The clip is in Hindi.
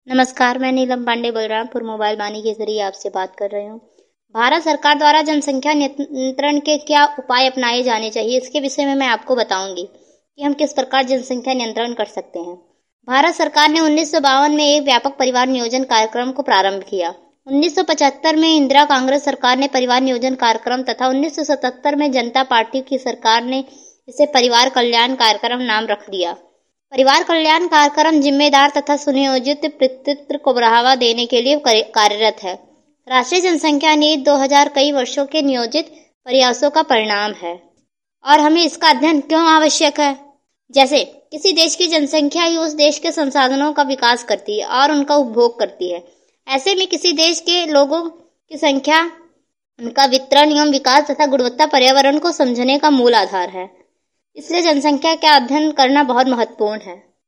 नमस्कार, मैं नीलम पांडे बलरामपुर मोबाइल वाणी के जरिए आपसे बात कर रही हूँ। भारत सरकार द्वारा जनसंख्या नियंत्रण के क्या उपाय अपनाए जाने चाहिए, इसके विषय में मैं आपको बताऊंगी कि हम किस प्रकार जनसंख्या नियंत्रण कर सकते हैं। भारत सरकार ने 1952 में एक व्यापक परिवार नियोजन कार्यक्रम को प्रारंभ किया। 1975 में इंदिरा कांग्रेस सरकार ने परिवार नियोजन कार्यक्रम तथा 1977 में जनता पार्टी की सरकार ने इसे परिवार कल्याण कार्यक्रम नाम रख दिया। परिवार कल्याण कार्यक्रम जिम्मेदार तथा सुनियोजित पितृत्व को बढ़ावा देने के लिए कार्यरत है। राष्ट्रीय जनसंख्या नीति 2000 कई वर्षों के नियोजित प्रयासों का परिणाम है और हमें इसका अध्ययन क्यों आवश्यक है। जैसे किसी देश की जनसंख्या ही उस देश के संसाधनों का विकास करती है और उनका उपभोग करती है। ऐसे में किसी देश के लोगों की संख्या, उनका वितरण एवं विकास तथा गुणवत्ता पर्यावरण को समझने का मूल आधार है। इसलिए जनसंख्या का अध्ययन करना बहुत महत्वपूर्ण है।